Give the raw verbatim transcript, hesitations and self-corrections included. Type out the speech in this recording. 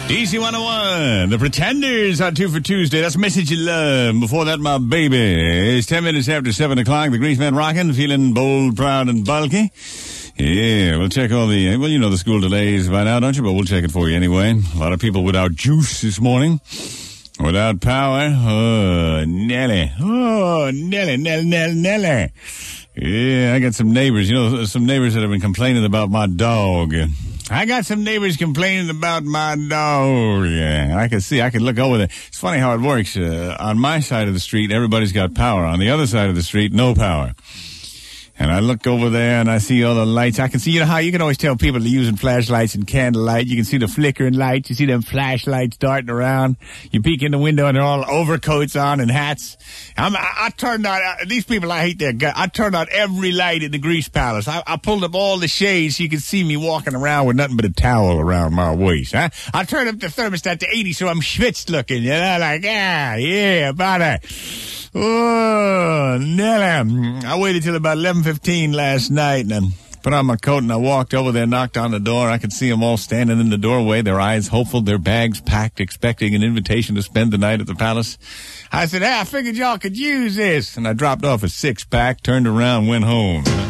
D C one oh one, The Pretenders on Two for Tuesday. That's Message of Love. Before that, My Baby. It's ten minutes after seven o'clock. The Greaseman rocking, feeling bold, proud, and bulky. Yeah, we'll check all the, well, you know the school delays by now, don't you? But we'll check it for you anyway. A lot of people without juice this morning. Without power. Oh, Nelly. Oh, Nelly, Nelly, Nelly, Nelly. Yeah, I got some neighbors, you know, some neighbors that have been complaining about my dog. I got some neighbors complaining about my dog. Yeah, I can see, I can look over there. It's funny how it works. Uh, on my side of the street, everybody's got power. On the other side of the street, no power. And I look over there and I see all the lights. I can see, you know how you can always tell people are using flashlights and candlelight. You can see the flickering lights. You see them flashlights darting around. You peek in the window and they're all overcoats on and hats. I'm, I, I turned on, uh, these people, I hate their guts. I turned on every light in the Grease Palace. I, I pulled up all the shades so you could see me walking around with nothing but a towel around my waist. Huh? I turned up the thermostat to eighty so I'm schwitzed looking. You know, like, yeah, yeah, about it. Oh, Nelly. I waited till about eleven fifteen last night and I put on my coat and I walked over there, knocked on the door. I could see them all standing in the doorway, their eyes hopeful, their bags packed, expecting an invitation to spend the night at the palace. I said, hey, I figured y'all could use this. And I dropped off a six-pack, turned around, went home.